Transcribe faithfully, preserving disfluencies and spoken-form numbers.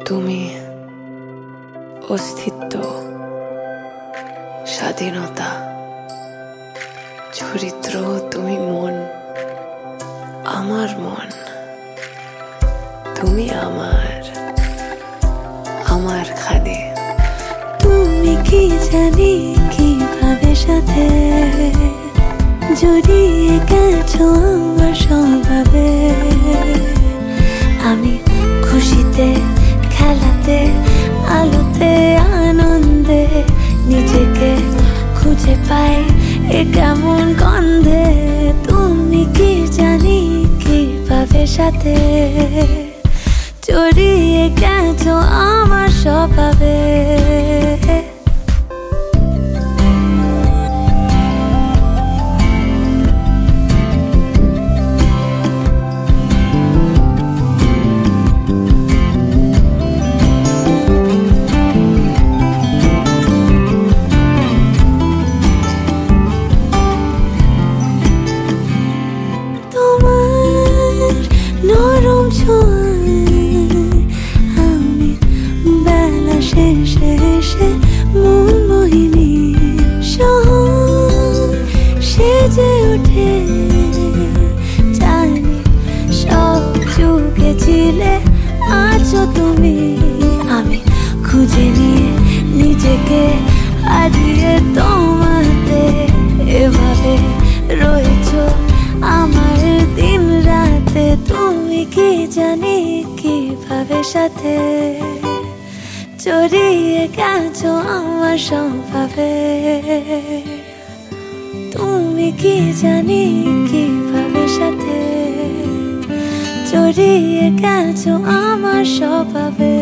তুমি অস্তিত্ব, স্বাধীনতা, চরিত্র। তুমি মন, আমার মন। তুমি আমার, আমার খাদে। তুমি কি জানি কিভাবে সাথে জড়িয়ে গেছো আমার স্বভাবে। আমি খুশিতে, খেলাতে, আলোতে, আনন্দে নিজেকে খুঁজে পাই এ কেমন গন্ধে। তুমি কি জানি কিভাবে সাথে জড়িয়ে গেছো আমার স্বভাবে। নরম ছোঁয়ায় আমি বেলা শেষে এসে মন মোহিনী শহর সেজে ওঠে। জানি সব যুগে ছিলে আছো তুমি। আমি খুঁজে নিয়ে নিজেকে হারিয়ে তোমাতে এভাবে রয়েছো আমার দিন রাতে। তুমি কি জানি কিভাবে সাথে জড়িয়ে গেছো আমার স্বভাবে। তুমি কি জানি কিভাবে সাথে জড়িয়ে গেছো আমার স্বভাবে।